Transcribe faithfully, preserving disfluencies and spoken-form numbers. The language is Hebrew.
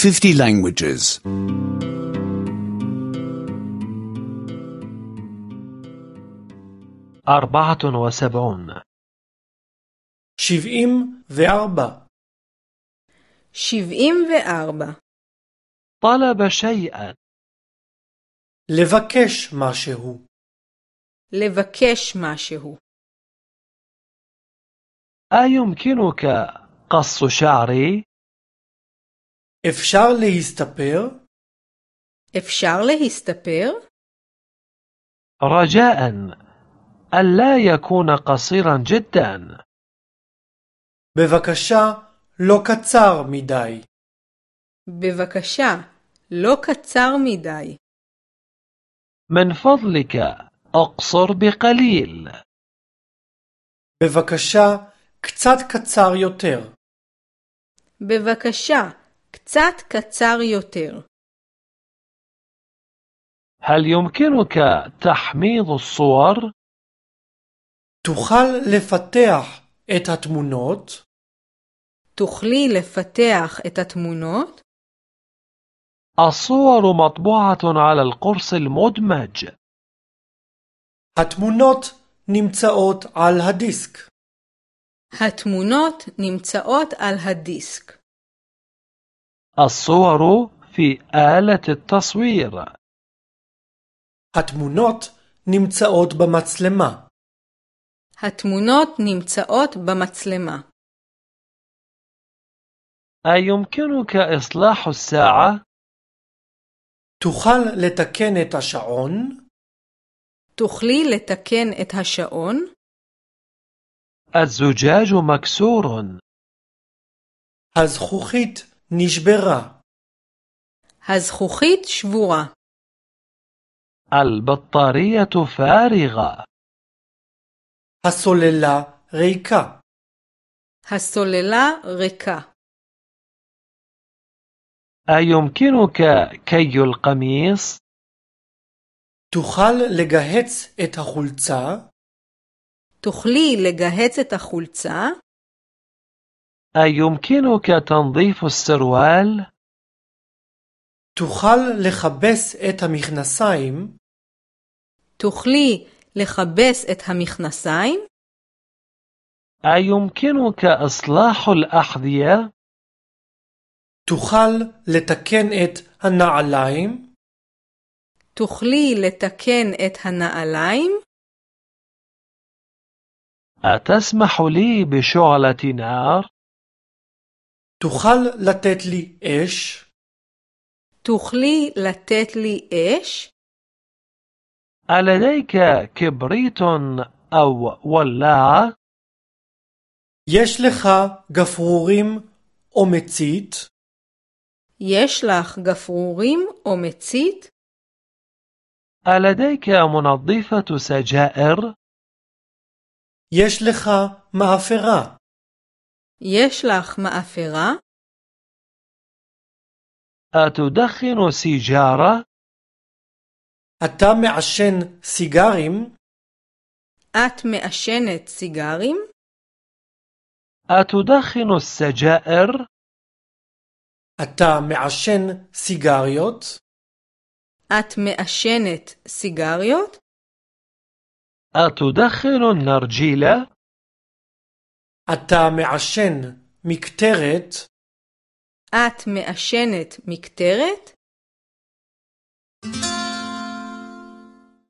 fifty languages. أربعة وسبعون. שבעים וארבע. שבעים וארבע. طلب شيئا. לבקש משהו. לבקש משהו. أيمكنك قص شعري؟ אפשר להסתפר? אפשר להסתפר? رجاء ألا يكون قصيرا جدا. בבקשה, לא קצר מדי. בבקשה, לא קצר מדי. من فضلك أقصر بقليل. בבקשה, קצת קצר יותר. בבקשה, קצת קצר יותר. هل يمكنك تحميض الصور؟ תוכל לפתח את התמונות? תוכלי לפתח את התמונות? الصور مطبوعة على القرص المدمج. התמונות נמצאות על הדיסק. התמונות נמצאות על הדיסק. الصور في آلة التصوير. התמונות נמצאות במצלמה. התמונות נמצאות במצלמה. أيمكنك إصلاح الساعة؟ תוכל לתקן את השעון? תוכלי לתקן את השעון? الزجاج مكسور. הזכוכית נשברה. הזכוכית שבורה. البطارية فارغة. הסוללה ריקה. הסוללה ריקה. أيمكنك كي القميص؟ תוכל לגהץ את החולצה? תוכלי לגהץ את החולצה? أيمكنك تنظيف السروال؟ תוכל לכבס את המכנסיים? תוכלי לכבס את המכנסיים? أيمكنك إصلاح الأحذية؟ תוכל לתקן את הנעליים? תוכלי לתקן את הנעליים? أتسمح لي بشعلة نار؟ תוכל לתת לי אש? תוכלי לתת לי אש? ألديك كبريت أو ولاعة؟ יש לך גפרורים או מצית? יש לך גפרורים או מצית? ألديك منظفة سجائر؟ יש לך מאפרה? יש לך מאפרה? أتدخن سيجارة؟ אתה מעשן סיגרים? את מעשנת סיגרים? أتدخن السجائر؟ אתה מעשן סיגריות? את מעשנת סיגריות? أتدخن النرجيلة؟ אתה מעשן מקטרת? את מעשנת מקטרת?